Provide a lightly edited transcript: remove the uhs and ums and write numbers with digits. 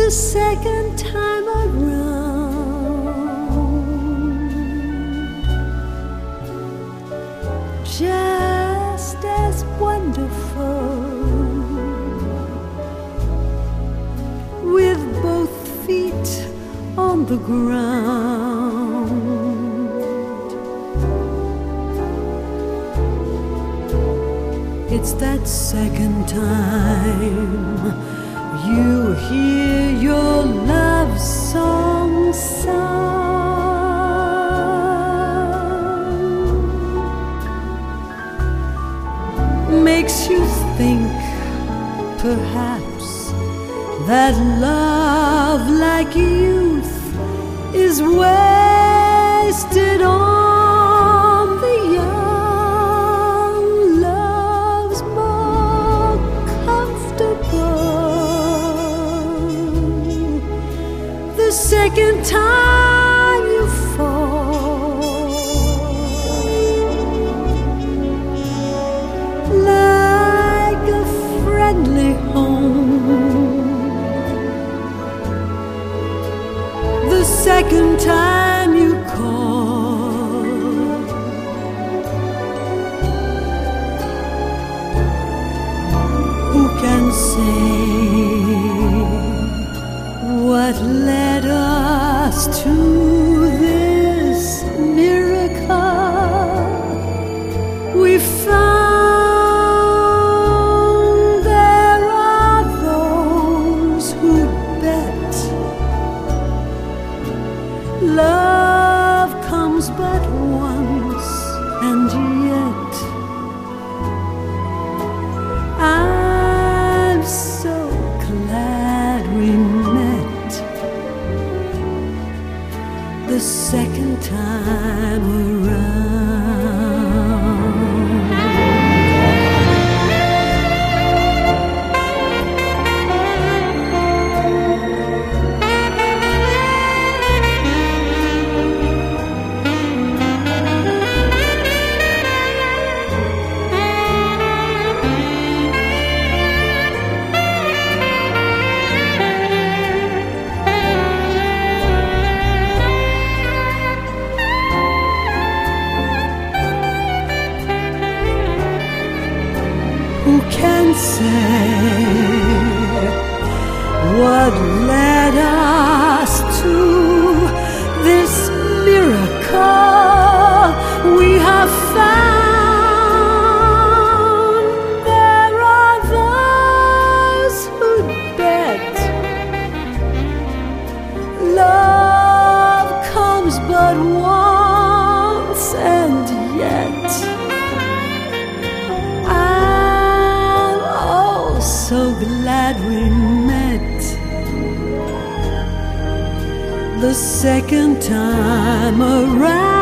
the second time around, just as wonderful, with both feet on the ground. It's that second time you hear your love song sound. Makes you think, perhaps, that love like youth is wasted on the young. Love's more comfortable the second time you fall, like a friendly home. The second time you call, who can say what led us to this miracle? We found there are those who bet love comes but once, and yet I'm so glad we met the second time around. Who can say what led us to this miracle? We have found there are those who bet love comes but once, and yet so glad we met the second time around.